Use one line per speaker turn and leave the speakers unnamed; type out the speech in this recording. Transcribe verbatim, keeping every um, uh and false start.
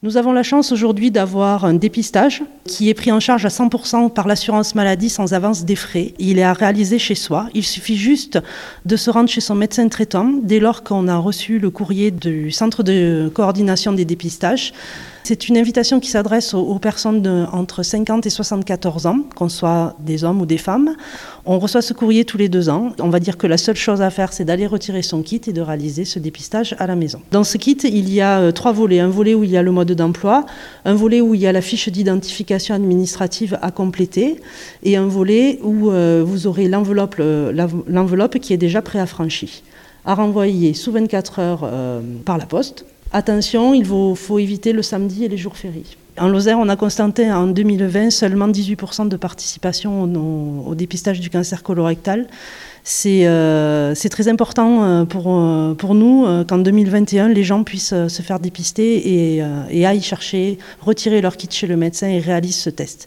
Nous avons la chance aujourd'hui d'avoir un dépistage qui est pris en charge à cent pour cent par l'assurance maladie sans avance des frais. Il est à réaliser chez soi. Il suffit juste de se rendre chez son médecin traitant dès lors qu'on a reçu le courrier du centre de coordination des dépistages. C'est une invitation qui s'adresse aux, aux personnes de, entre cinquante et soixante-quatorze ans, qu'on soit des hommes ou des femmes. On reçoit ce courrier tous les deux ans. On va dire que la seule chose à faire, c'est d'aller retirer son kit et de réaliser ce dépistage à la maison. Dans ce kit, il y a euh, trois volets. Un volet où il y a le mode d'emploi, un volet où il y a la fiche d'identification administrative à compléter et un volet où euh, vous aurez l'enveloppe, euh, l'enveloppe qui est déjà préaffranchie, à renvoyer sous vingt-quatre heures euh, par la poste. Attention, il faut, faut éviter le samedi et les jours fériés. En Lozère, on a constaté en deux mille vingt seulement dix-huit pour cent de participation au, au dépistage du cancer colorectal. C'est, euh, c'est très important pour, pour nous qu'en deux mille vingt et un, les gens puissent se faire dépister et, et aillent chercher, retirer leur kit chez le médecin et réalisent ce test.